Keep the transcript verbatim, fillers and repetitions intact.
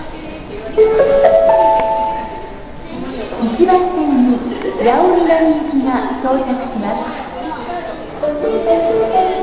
一番線に八尾南行きが到着します。